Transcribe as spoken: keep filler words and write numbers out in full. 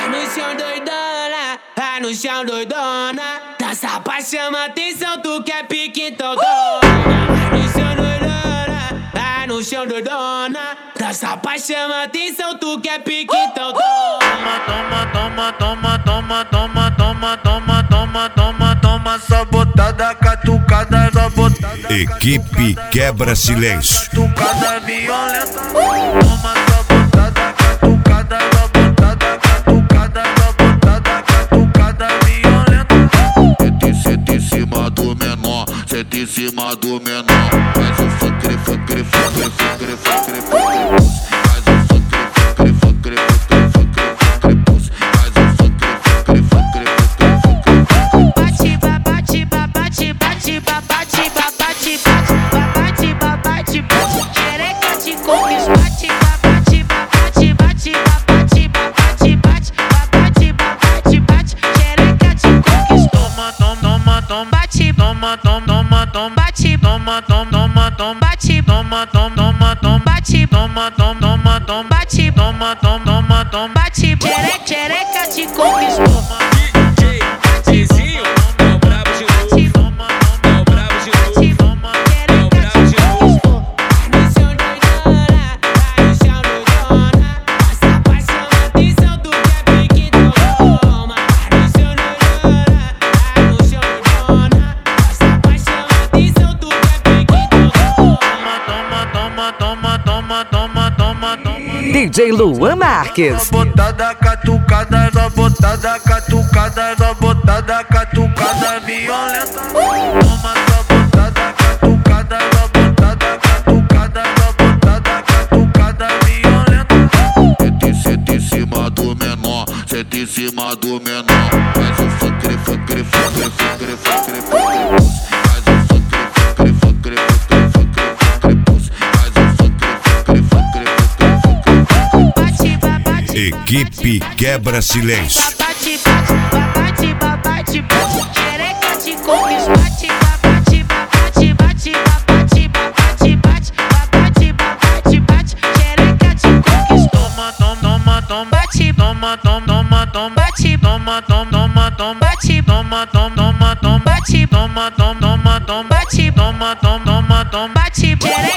Vai no chão doidona, vai no chão doidona. Dança pra chamar atenção, tu quer pique então toma. Vai no chão doidona, vai no chão doidona. Dança pra chamar atenção, tu quer pique então toma. Toma, toma, toma, toma, toma, toma, toma, toma, toma, toma, só botada, catucada, só botada. Equipe Quebra Silêncio. Catucada violenta. Toma, só botada, catucada, só botada, catucada, só botada, catucada violenta. Senta em cima do menor, senta em cima do menor. Faz o funk, funk, funk, funk, funk, funk. Toma, toma, toma, bate, toma, toma, toma, bate, toma, toma, toma, bate, toma, toma, toma, bate, toma, toma, toma, bate, xereca, xereca te conquistou. D J Zezinho, é o brabo de novo, é o brabo de novo, é o brabo de novo. Vai no chão doidona, vai no chão doidona. Passa pra chamar atenção, tu quer pique então toma. Vai no chão doidona, vai no chão doidona. D J Luan Marques. Só botada, catucada, só botada, catucada, só botada, catucada violenta. Toma, só botada, catucada, só botada, catucada, só botada, catucada violenta. Senta em cima do menor, senta em cima do menor. Faz o funk, funk, funk, funk, funk, funk. Equipe Quebra Silêncio. Bate, bate, bate, bate, xereca te conquistou. Bate, bate, bate, bate, bate, bate, bate, bate, bate, xereca te conquistou. Toma, toma, toma, bate, toma, toma, toma, bate, toma, toma, toma, bate, toma, toma, toma, bate, toma, toma, toma, bate, toma, toma, toma, bate, xereca.